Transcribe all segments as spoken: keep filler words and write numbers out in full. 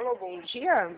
Alô, bom dia.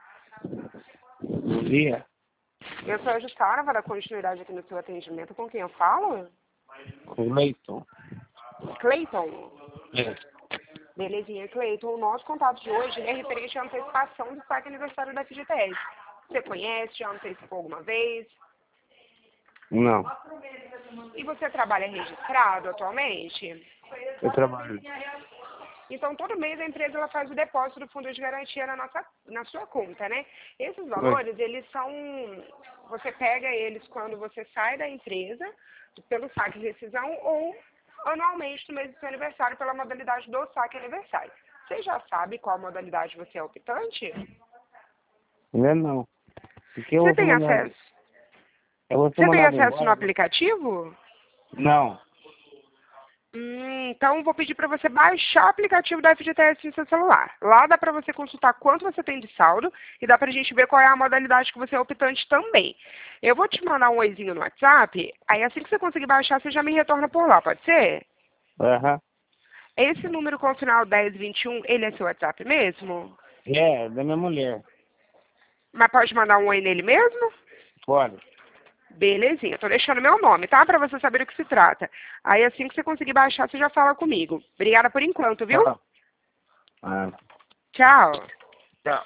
Bom dia. Eu sou a Jussara, para dar continuidade aqui no seu atendimento. Com quem eu falo? Com Leiton. Cleiton. É. Belezinha, Cleiton. O nosso contato de hoje é referente à antecipação do saque aniversário da F G T S. Você conhece? Já antecipou alguma vez? Não. E você trabalha registrado atualmente? Eu trabalho. Então, todo mês a empresa ela faz o depósito do fundo de garantia na, nossa, na sua conta, né? Esses valores, eles são... Você pega eles quando você sai da empresa, pelo saque de rescisão, ou anualmente no mês do seu aniversário, pela modalidade do saque aniversário. Você já sabe qual modalidade você é optante? Ainda não. Porque eu Você vou ser tem mandado. acesso? Eu vou ser Você tem mandado acesso no embora. aplicativo? Não. Hum, então, vou pedir para você baixar o aplicativo da F G T S no seu celular. Lá dá para você consultar quanto você tem de saldo e dá para a gente ver qual é a modalidade que você é optante também. Eu vou te mandar um oizinho no WhatsApp, aí assim que você conseguir baixar, você já me retorna por lá, pode ser? Aham. Esse número com o final dez vinte e um, ele é seu WhatsApp mesmo? É, da minha mulher. Mas pode mandar um oi nele mesmo? Pode. Belezinha, tô deixando meu nome, tá? Pra você saber do que se trata. Aí assim que você conseguir baixar, você já fala comigo. Obrigada por enquanto, viu? Tchau. Ah. Tchau. Tchau.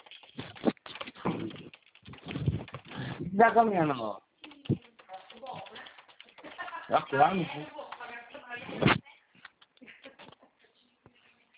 Dá caminhando, ó. Tá claro, né?